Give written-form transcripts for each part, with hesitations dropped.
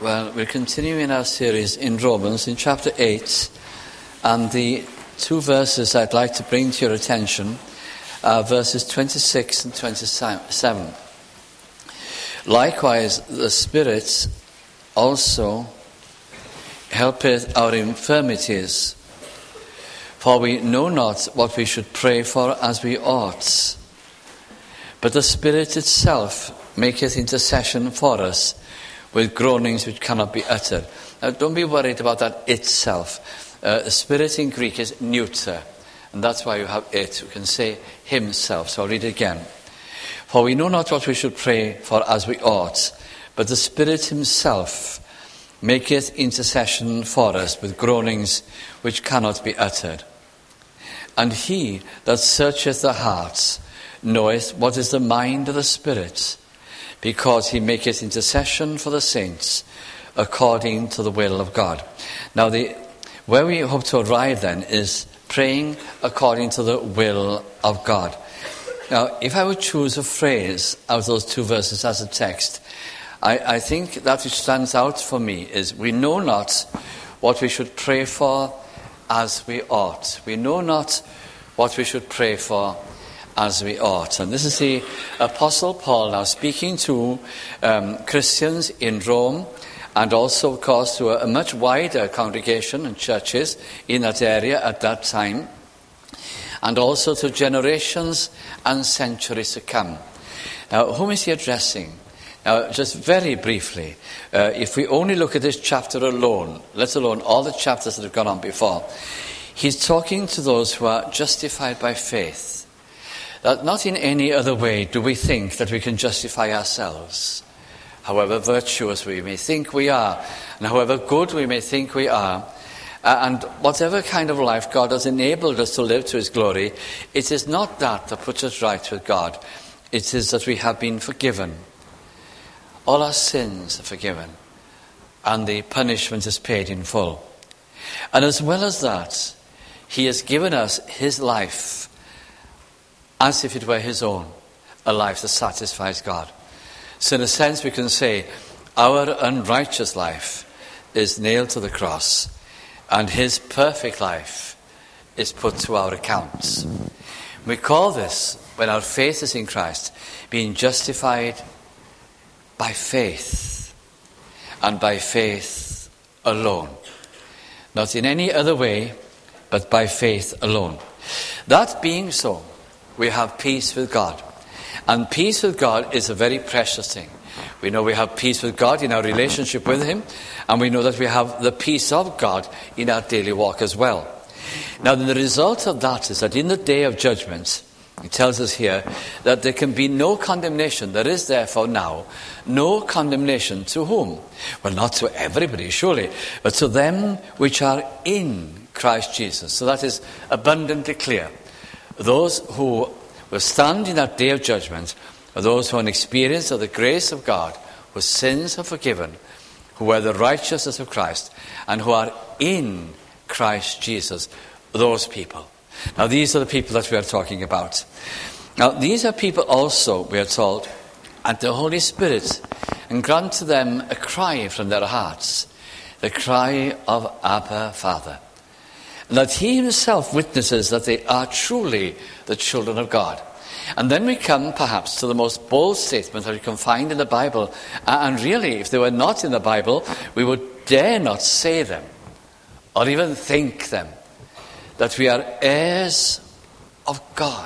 Well, we're continuing our series in Romans in chapter 8, and the two verses I'd like to bring to your attention are verses 26 and 27. Likewise, the Spirit also helpeth our infirmities, for we know not what we should pray for as we ought. But the Spirit itself maketh intercession for us with groanings which cannot be uttered. Now, don't be worried about that itself. The Spirit in Greek is neuter, and that's why you have it. You can say himself. So I'll read it again. For we know not what we should pray for as we ought, but the Spirit himself maketh intercession for us with groanings which cannot be uttered. And he that searcheth the hearts knoweth what is the mind of the Spirit, because he maketh intercession for the saints according to the will of God. Now, where we hope to arrive then is praying according to the will of God. Now, if I would choose a phrase out of those two verses as a text, I think that which stands out for me is, we know not what we should pray for as we ought. We know not what we should pray for as we ought. And this is the Apostle Paul now speaking to Christians in Rome, and also, of course, to a much wider congregation and churches in that area at that time, and also to generations and centuries to come. Now, whom is he addressing? Now, just very briefly, if we only look at this chapter alone, let alone all the chapters that have gone on before, he's talking to those who are justified by faith. That not in any other way do we think that we can justify ourselves. However virtuous we may think we are, and however good we may think we are, and whatever kind of life God has enabled us to live to his glory, it is not that puts us right with God. It is that we have been forgiven. All our sins are forgiven, and the punishment is paid in full. And as well as that, he has given us his life, as if it were his own, a life that satisfies God. So in a sense we can say our unrighteous life is nailed to the cross, and his perfect life is put to our account. We call this, when our faith is in Christ, being justified by faith, and by faith alone. Not in any other way, but by faith alone. That being so, we have peace with God. And peace with God is a very precious thing. We know we have peace with God in our relationship with him, and we know that we have the peace of God in our daily walk as well. Now, the result of that is that in the day of judgment, it tells us here that there can be no condemnation. There is therefore now no condemnation to whom? Well, not to everybody, surely, but to them which are in Christ Jesus. So that is abundantly clear. Those who will stand in that day of judgment are those who have an experience of the grace of God, whose sins are forgiven, who wear the righteousness of Christ, and who are in Christ Jesus. Those people. Now, these are the people that we are talking about. Now, these are people also, we are told, and the Holy Spirit, and grant to them a cry from their hearts, the cry of Abba, Father. And that he himself witnesses that they are truly the children of God. And then we come perhaps to the most bold statement that we can find in the Bible. And really, if they were not in the Bible, we would dare not say them, or even think them, that we are heirs of God.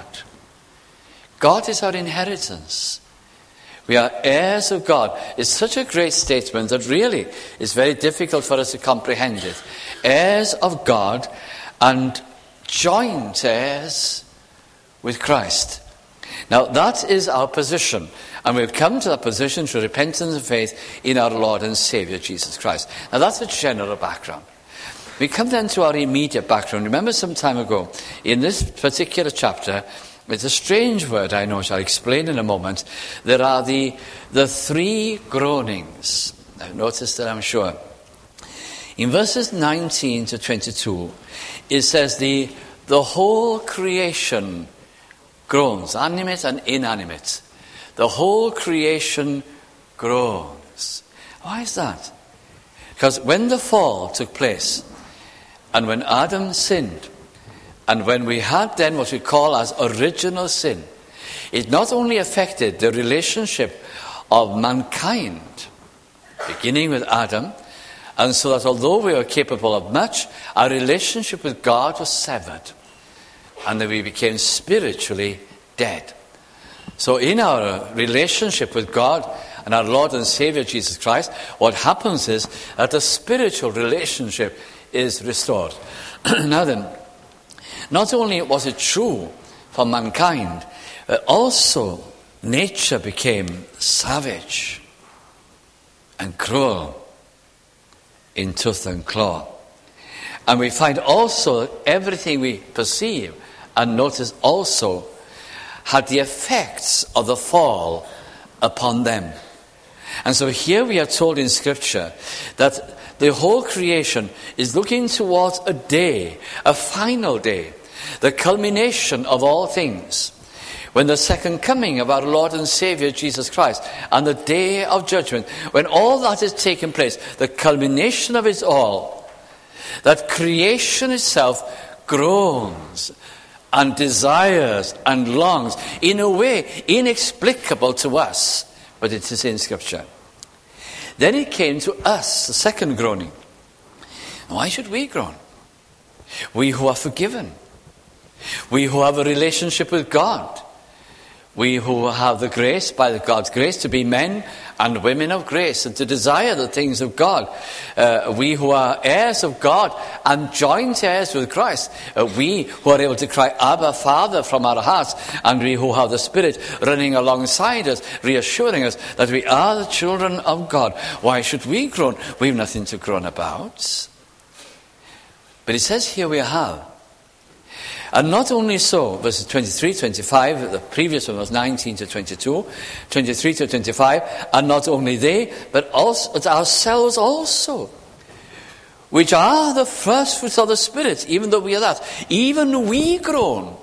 God is our inheritance. We are heirs of God. It's such a great statement that really is very difficult for us to comprehend it. Heirs of God and joint heirs with Christ. Now, that is our position. And we've come to that position through repentance and faith in our Lord and Saviour, Jesus Christ. Now, that's a general background. We come then to our immediate background. Remember some time ago, in this particular chapter, it's a strange word, I know, which I'll explain in a moment. There are the three groanings. I've noticed that, I'm sure. In verses 19 to 22, it says the whole creation groans, animate and inanimate. The whole creation groans. Why is that? Because when the fall took place, and when Adam sinned, and when we had then what we call as original sin, it not only affected the relationship of mankind, beginning with Adam, and so that although we were capable of much, our relationship with God was severed, and that we became spiritually dead. So in our relationship with God and our Lord and Savior Jesus Christ, what happens is that the spiritual relationship is restored. Now then, not only was it true for mankind, but also nature became savage and cruel in tooth and claw. And we find also that everything we perceive and notice also had the effects of the fall upon them. And so here we are told in Scripture that the whole creation is looking towards a day, a final day, the culmination of all things, when the second coming of our Lord and Savior Jesus Christ, and the day of judgment, when all that is taking place, the culmination of it all, that creation itself groans and desires and longs in a way inexplicable to us, but it is in Scripture. Then it came to us, the second groaning. Why should we groan? We who are forgiven. We who have a relationship with God. We who have the grace, by God's grace, to be men and women of grace and to desire the things of God. We who are heirs of God and joint heirs with Christ. We who are able to cry, Abba, Father, from our hearts. And we who have the Spirit running alongside us, reassuring us that we are the children of God. Why should we groan? We have nothing to groan about. But it says here we have. And not only so, verses 23, 25, the previous one was 19 to 22, 23 to 25, and not only they, but also ourselves also, which are the first fruits of the Spirit, even though we are that. Even we groan.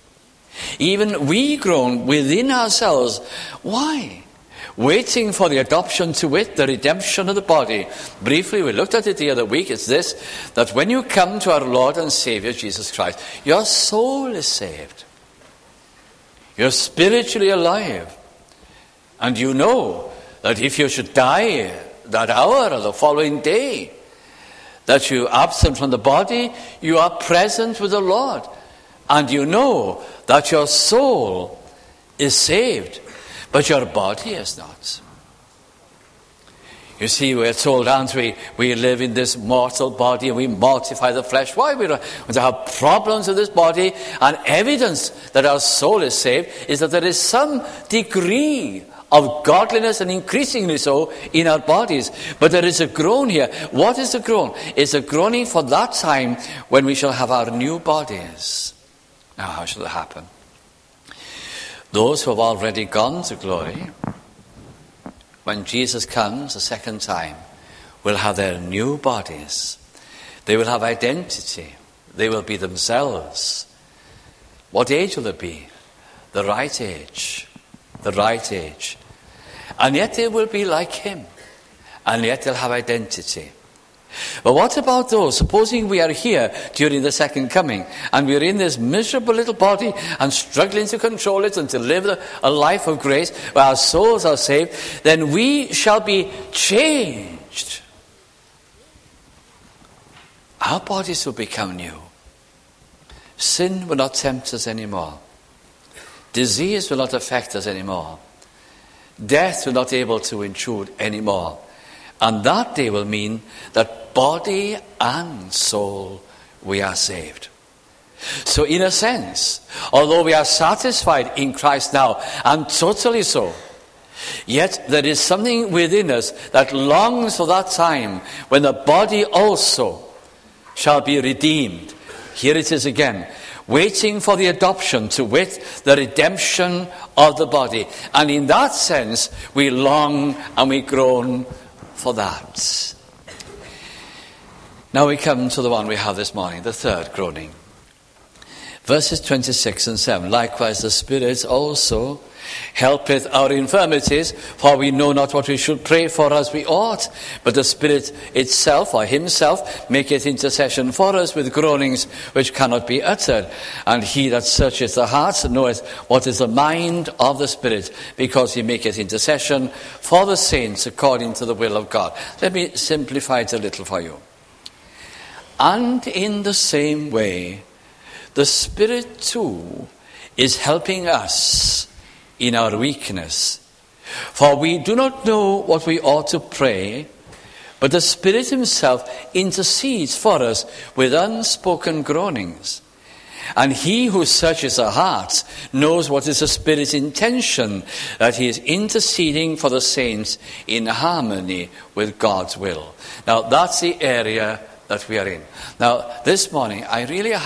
Even we groan within ourselves. Why? Waiting for the adoption, to wit, the redemption of the body. Briefly, we looked at it the other week. It's this, that when you come to our Lord and Savior Jesus Christ, your soul is saved. You're spiritually alive. And you know that if you should die that hour or the following day, that you are absent from the body, you are present with the Lord. And you know that your soul is saved. But your body is not. You see, we're told, aren't we? We live in this mortal body and we mortify the flesh. Why? We want to have problems with this body. And evidence that our soul is saved is that there is some degree of godliness, and increasingly so, in our bodies. But there is a groan here. What is the groan? It's a groaning for that time when we shall have our new bodies. Now, how shall it happen? Those who have already gone to glory, when Jesus comes a second time, will have their new bodies. They will have identity. They will be themselves. What age will it be? The right age. The right age. And yet they will be like him. And yet they'll have identity. But what about those? Supposing we are here during the second coming and we're in this miserable little body and struggling to control it and to live a life of grace where our souls are saved, then we shall be changed. Our bodies will become new. Sin will not tempt us anymore. Disease will not affect us anymore. Death will not be able to intrude anymore. And that day will mean that body and soul we are saved. So in a sense, although we are satisfied in Christ now, and totally so, yet there is something within us that longs for that time when the body also shall be redeemed. Here it is again, waiting for the adoption, to wit, the redemption of the body. And in that sense, we long and we groan for that. Now we come to the one we have this morning, the third groaning. Verses 26 and 7. Likewise the spirits also Helpeth our infirmities, for we know not what we should pray for as we ought. But the Spirit itself, or himself, maketh intercession for us with groanings which cannot be uttered. And he that searcheth the hearts knoweth what is the mind of the Spirit, because he maketh intercession for the saints according to the will of God. Let me simplify it a little for you. And in the same way, the Spirit too is helping us in our weakness. For we do not know what we ought to pray, but the Spirit himself intercedes for us with unspoken groanings. And he who searches the hearts knows what is the Spirit's intention, that he is interceding for the saints in harmony with God's will. Now that's the area that we are in. Now this morning I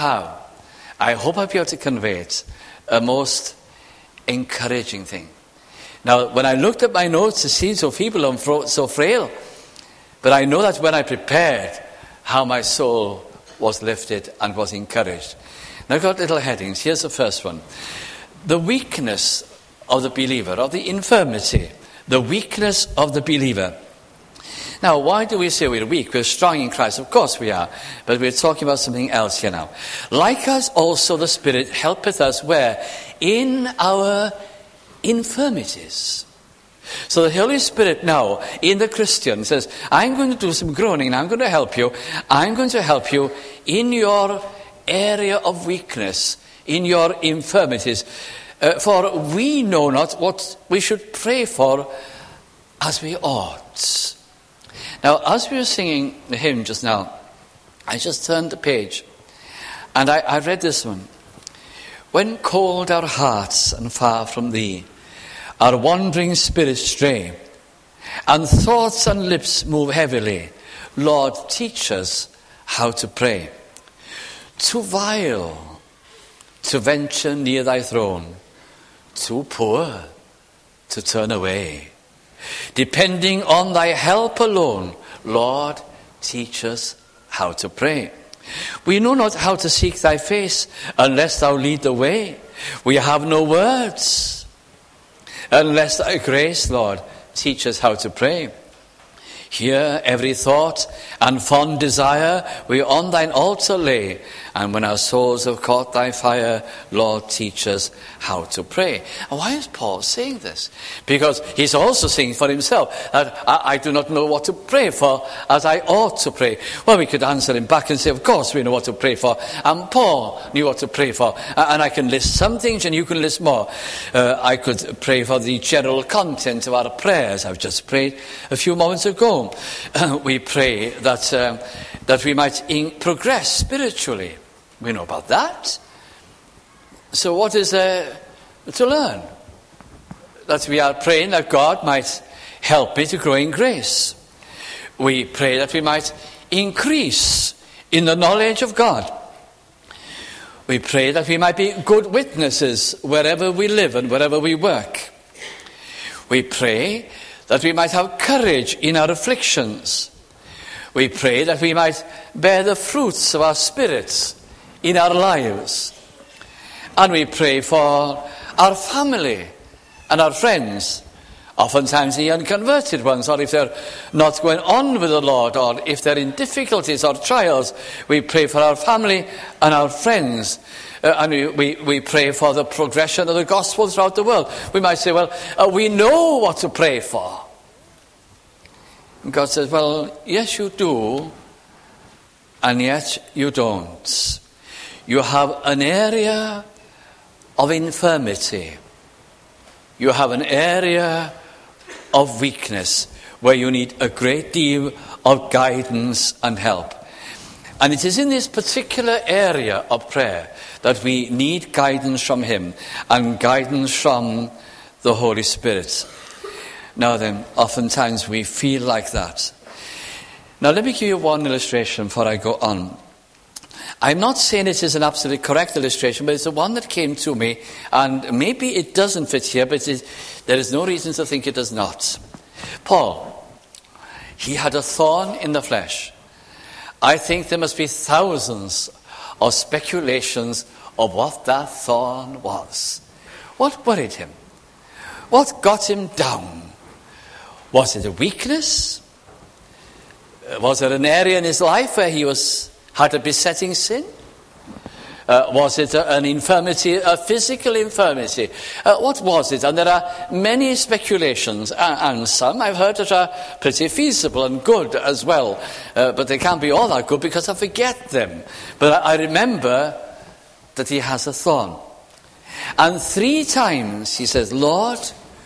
hope I'll be able to convey it, a most encouraging thing. Now, when I looked at my notes, it seemed so feeble and so frail. But I know that when I prepared, how my soul was lifted and was encouraged. Now, I've got little headings. Here's the first one. The weakness of the believer, of the infirmity. The weakness of the believer. Now, why do we say we're weak? We're strong in Christ. Of course we are. But we're talking about something else here now. Like us also the Spirit helpeth us where? In our infirmities. So the Holy Spirit now, in the Christian, says, I'm going to do some groaning and I'm going to help you. I'm going to help you in your area of weakness, in your infirmities. For we know not what we should pray for as we ought. Now, as we were singing the hymn just now, I just turned the page and I read this one. When cold our hearts and far from thee, our wandering spirits stray, and thoughts and lips move heavily, Lord, teach us how to pray. Too vile to venture near thy throne, too poor to turn away. Depending on thy help alone, Lord, teach us how to pray. We know not how to seek thy face unless thou lead the way. We have no words unless thy grace, Lord, teach us how to pray. Here every thought and fond desire we on thine altar lay, and when our souls have caught thy fire, Lord, teach us how to pray. And why is Paul saying this? Because he's also saying for himself that I do not know what to pray for as I ought to pray. Well, we could answer him back and say, of course we know what to pray for. And Paul knew what to pray for. And I can list some things and you can list more. I could pray for the general content of our prayers. I've just prayed a few moments ago. We pray that we might progress spiritually. We know about that. So what is there to learn? That we are praying that God might help me to grow in grace. We pray that we might increase in the knowledge of God. We pray that we might be good witnesses wherever we live and wherever we work. We pray that we might have courage in our afflictions. We pray that we might bear the fruits of our spirits in our lives. And we pray for our family and our friends, oftentimes the unconverted ones, or if they're not going on with the Lord, or if they're in difficulties or trials, we pray for our family and our friends. And we pray for the progression of the gospel throughout the world. We might say, well, we know what to pray for. And God says, well, yes you do, and yet you don't. You have an area of infirmity. You have an area of weakness where you need a great deal of guidance and help. And it is in this particular area of prayer that we need guidance from him and guidance from the Holy Spirit. Now then, oftentimes we feel like that. Now let me give you one illustration before I go on. I'm not saying it is an absolutely correct illustration, but it's the one that came to me, and maybe it doesn't fit here, but there is no reason to think it does not. Paul, he had a thorn in the flesh. I think there must be thousands of speculations of what that thorn was. What worried him? What got him down? Was it a weakness? Was there an area in his life where he had a besetting sin? Was it an infirmity, a physical infirmity? What was it? And there are many speculations, and some I've heard that are pretty feasible and good as well. But they can't be all that good because I forget them. But I remember that he has a thorn. And 3 times he says, Lord,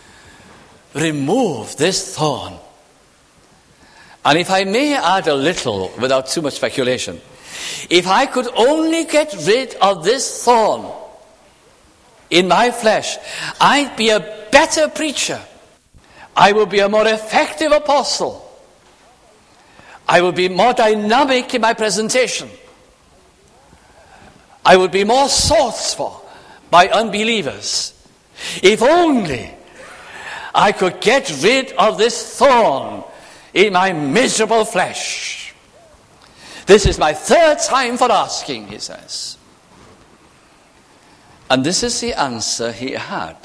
remove this thorn. And if I may add a little, without too much speculation, if I could only get rid of this thorn in my flesh, I'd be a better preacher. I would be a more effective apostle. I would be more dynamic in my presentation. I would be more sought for by unbelievers. If only I could get rid of this thorn in my miserable flesh. This is my 3rd time for asking, he says. And this is the answer he had.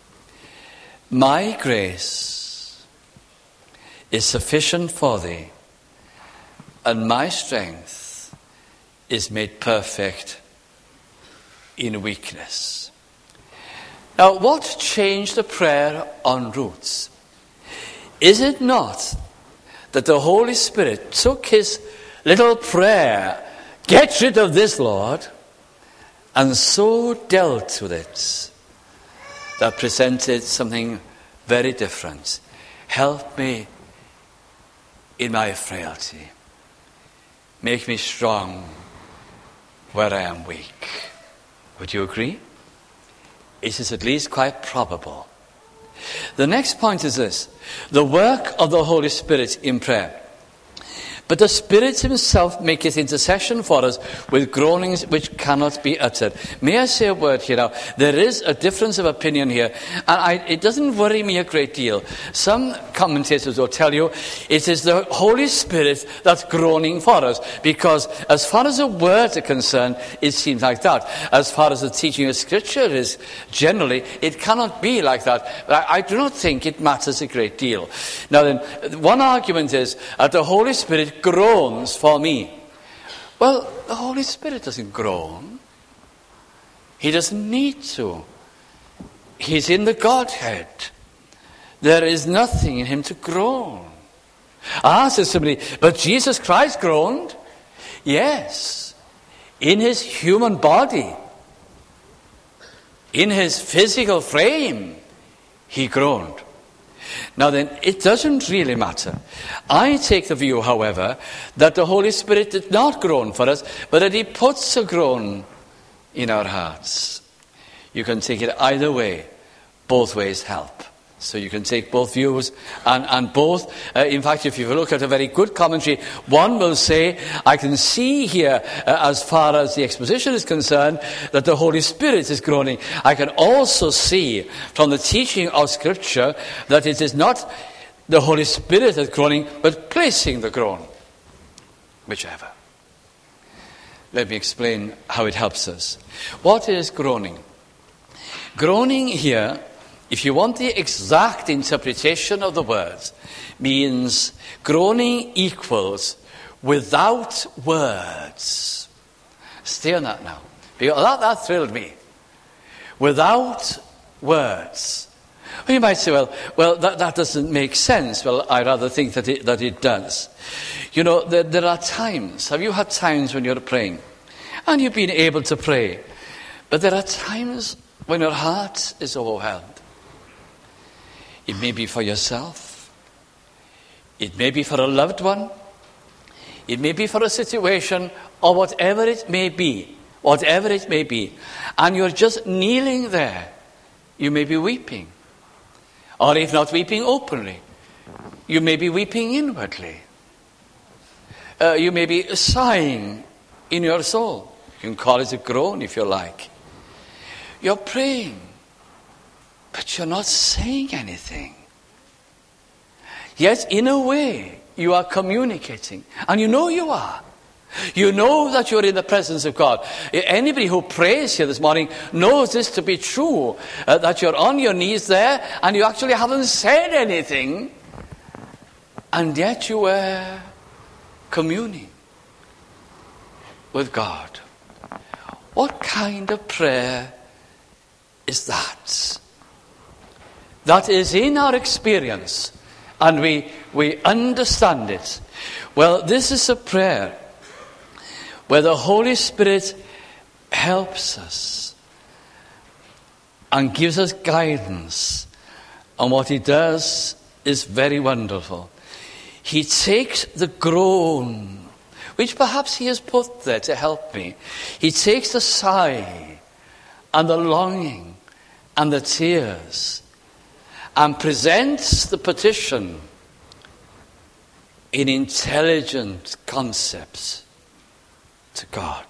My grace is sufficient for thee, and my strength is made perfect in weakness. Now, what changed the prayer en route? Is it not that the Holy Spirit took his little prayer, get rid of this, Lord, and so dealt with it, that presented something very different? Help me in my frailty. Make me strong where I am weak. Would you agree? It is at least quite probable. The next point is this: the work of the Holy Spirit in prayer. But the Spirit himself maketh intercession for us with groanings which cannot be uttered. May I say a word here now? There is a difference of opinion here, and it doesn't worry me a great deal. Some commentators will tell you it is the Holy Spirit that's groaning for us, because as far as the words are concerned, it seems like that. As far as the teaching of Scripture is, generally, it cannot be like that. But I do not think it matters a great deal. Now then, one argument is that the Holy Spirit groans for me. Well, the Holy Spirit doesn't groan. He doesn't need to. He's in the Godhead. There is nothing in him to groan. Says somebody, but Jesus Christ groaned? Yes. In his human body, in his physical frame, he groaned. Now then, it doesn't really matter. I take the view, however, that the Holy Spirit did not groan for us, but that he puts a groan in our hearts. You can take it either way. Both ways help. So you can take both views, and both. In fact, if you look at a very good commentary, one will say, I can see here, as far as the exposition is concerned, that the Holy Spirit is groaning. I can also see from the teaching of Scripture that it is not the Holy Spirit that's groaning, but placing the groan. Whichever. Let me explain how it helps us. What is groaning? Groaning here, if you want the exact interpretation of the words, means groaning equals without words. Stay on that now. Because that thrilled me. Without words. Well, you might say, well, that doesn't make sense. Well, I rather think that it does. You know, there are times. Have you had times when you're praying? And you've been able to pray. But there are times when your heart is overwhelmed. It may be for yourself. It may be for a loved one. It may be for a situation, or whatever it may be. Whatever it may be. And you're just kneeling there. You may be weeping. Or if not weeping openly, you may be weeping inwardly. You may be sighing in your soul. You can call it a groan if you like. You're praying, but you're not saying anything. Yet, in a way, you are communicating. And you know you are. You know that you're in the presence of God. Anybody who prays here this morning knows this to be true, that you're on your knees there and you actually haven't said anything, and yet you were communing with God. What kind of prayer is that? That is in our experience, and we understand it. Well, this is a prayer where the Holy Spirit helps us and gives us guidance. And what he does is very wonderful. He takes the groan, which perhaps he has put there to help me. He takes the sigh and the longing and the tears and presents the petition in intelligent concepts to God.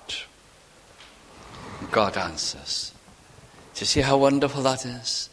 God answers. Do you see how wonderful that is?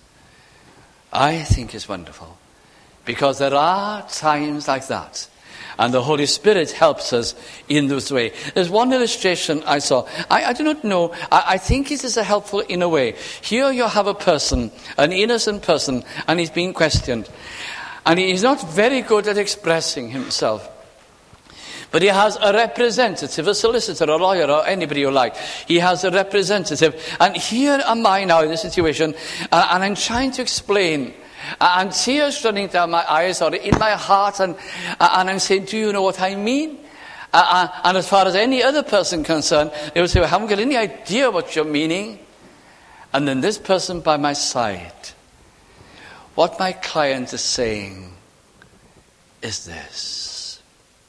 I think it's wonderful, because there are times like that, and the Holy Spirit helps us in this way. There's one illustration I saw. I do not know. I think it is helpful in a way. Here you have a person, an innocent person, and he's being questioned. And he's not very good at expressing himself. But he has a representative, a solicitor, a lawyer, or anybody you like. He has a representative. And here am I now in this situation, and I'm trying to explain. And tears running down my eyes or in my heart, and I'm saying, do you know what I mean? And as far as any other person concerned, they would say, well, I haven't got any idea what you're meaning. And then this person by my side, what my client is saying is this.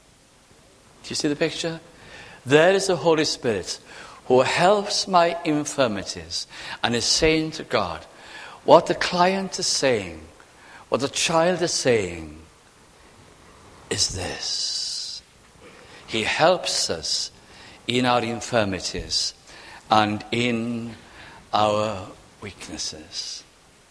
Do you see the picture? There is the Holy Spirit who helps my infirmities and is saying to God, what the client is saying, what the child is saying, is this. He helps us in our infirmities and in our weaknesses.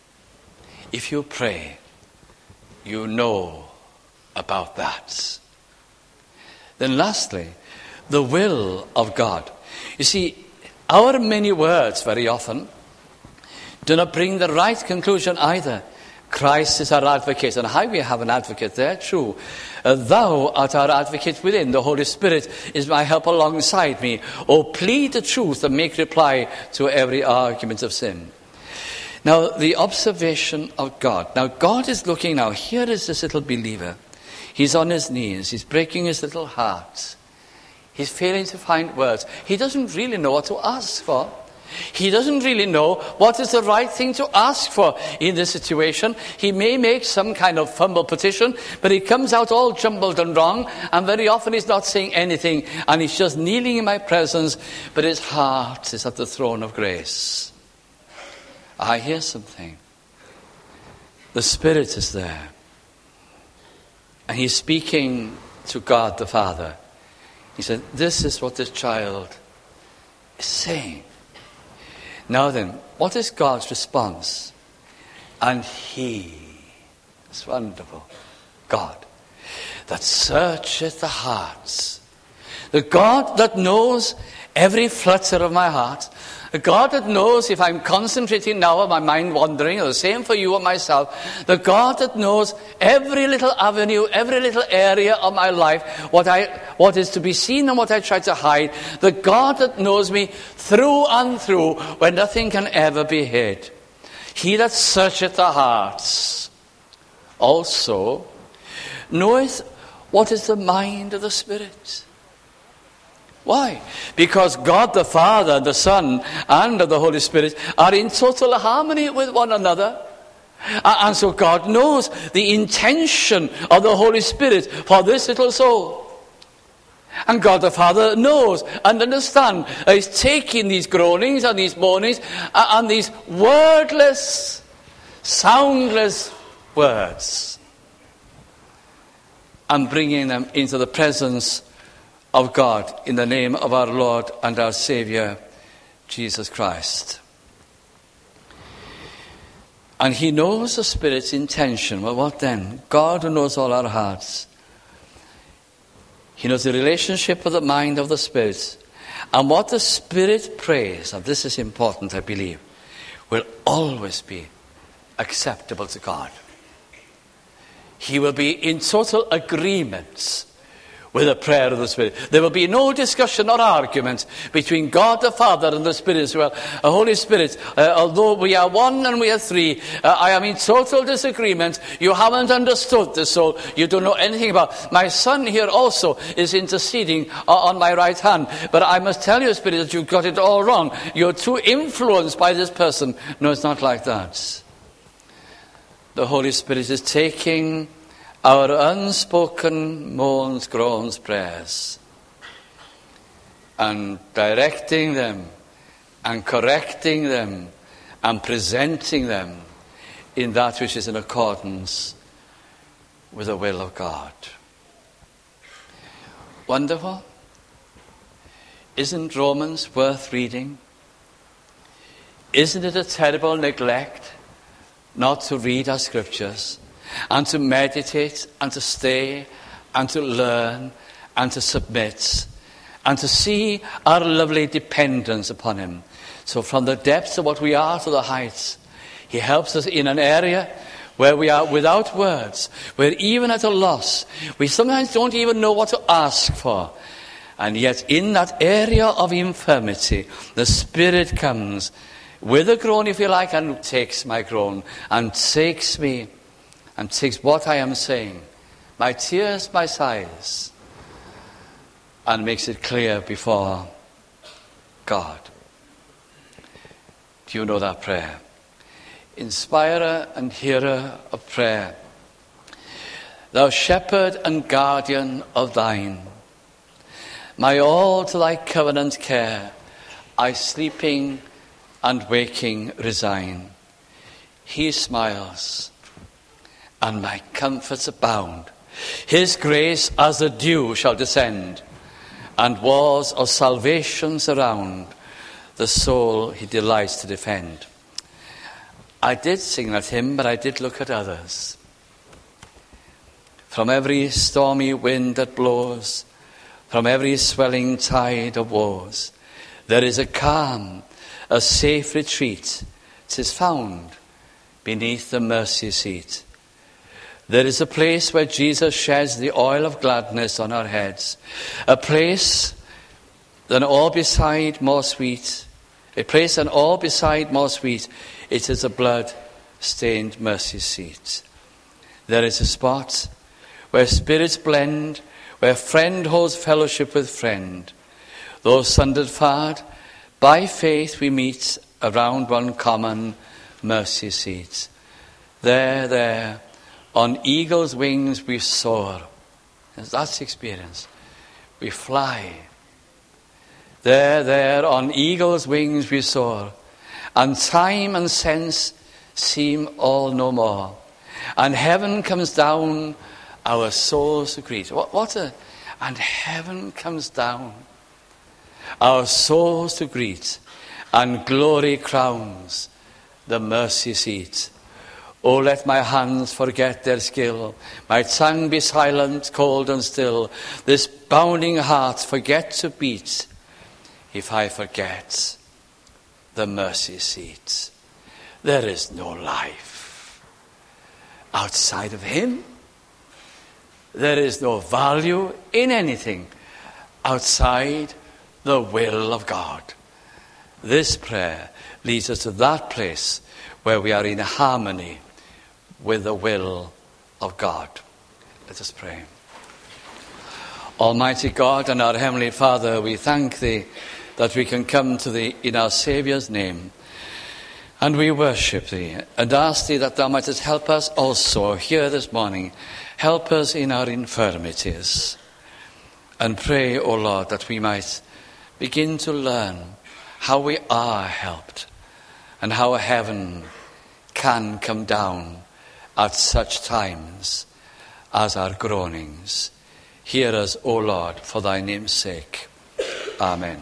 If you pray, you know about that. Then lastly, the will of God. You see, our many words very often do not bring the right conclusion either. Christ is our advocate, and how we have an advocate there, true. Thou art our advocate within. The Holy Spirit is my help alongside me. Oh, plead the truth and make reply to every argument of sin. Now, the observation of God. Now, God is looking now. Here is this little believer. He's on his knees. He's breaking his little heart. He's failing to find words. He doesn't really know what to ask for. He doesn't really know what is the right thing to ask for in this situation. He may make some kind of humble petition, but it comes out all jumbled and wrong, and very often he's not saying anything, and he's just kneeling in my presence, but his heart is at the throne of grace. I hear something. The Spirit is there, and he's speaking to God the Father. He said, this is what this child is saying. Now then, what is God's response? And he, it's wonderful, God, that searcheth the hearts, the God that knows every flutter of my heart, the God that knows if I'm concentrating now on my mind wandering, or the same for you and myself, the God that knows every little avenue, every little area of my life, what is to be seen and what I try to hide, the God that knows me through and through when nothing can ever be hid. He that searcheth the hearts also knoweth what is the mind of the Spirit. Why? Because God the Father, the Son, and the Holy Spirit are in total harmony with one another. And so God knows the intention of the Holy Spirit for this little soul. And God the Father knows and understands. He's taking these groanings and these moanings and these wordless, soundless words and bringing them into the presence of God in the name of our Lord and our Savior, Jesus Christ. And he knows the Spirit's intention. Well, what then? God who knows all our hearts. He knows the relationship of the mind of the Spirit. And what the Spirit prays, and this is important, I believe, will always be acceptable to God. He will be in total agreement with the prayer of the Spirit. There will be no discussion or argument between God the Father and the Spirit as well. The Holy Spirit, although we are one and we are three, I am in total disagreement. You haven't understood this, so you don't know anything about. My Son here also is interceding on my right hand. But I must tell you, Spirit, that you've got it all wrong. You're too influenced by this person. No, it's not like that. The Holy Spirit is taking our unspoken moans, groans, prayers, and directing them, and correcting them, and presenting them in that which is in accordance with the will of God. Wonderful? Isn't Romans worth reading? Isn't it a terrible neglect not to read our scriptures, and to meditate, and to stay, and to learn, and to submit, and to see our lovely dependence upon him? So from the depths of what we are to the heights, he helps us in an area where we are without words, we're even at a loss. We sometimes don't even know what to ask for. And yet in that area of infirmity, the Spirit comes with a groan, if you like, and takes my groan, and takes me, and takes what I am saying, my tears, my sighs, and makes it clear before God. Do you know that prayer? Inspirer and hearer of prayer, thou shepherd and guardian of thine, my all to thy covenant care, I sleeping and waking resign. He smiles, and my comforts abound. His grace as the dew shall descend, and walls of salvation surround the soul he delights to defend. I did sing that hymn, but I did look at others. From every stormy wind that blows, from every swelling tide of woes, there is a calm, a safe retreat. 'Tis found beneath the mercy seat. There is a place where Jesus sheds the oil of gladness on our heads. A place than all beside more sweet. A place than all beside more sweet. It is a blood-stained mercy seat. There is a spot where spirits blend, where friend holds fellowship with friend. Though sundered far, by faith we meet around one common mercy seat. There, on eagle's wings we soar. That's the experience. We fly. There, on eagle's wings we soar. And time and sense seem all no more. And heaven comes down, our souls to greet. And heaven comes down, our souls to greet. And glory crowns the mercy seat. Oh, let my hands forget their skill, my tongue be silent, cold and still, this bounding heart forget to beat, if I forget the mercy seat. There is no life outside of him. There is no value in anything outside the will of God. This prayer leads us to that place where we are in harmony with the will of God. Let us pray. Almighty God and our Heavenly Father, we thank Thee that we can come to Thee in our Saviour's name. And we worship Thee and ask Thee that Thou mightest help us also here this morning. Help us in our infirmities. And pray, O Lord, that we might begin to learn how we are helped and how heaven can come down at such times as our groanings. Hear us, O Lord, for Thy name's sake. Amen.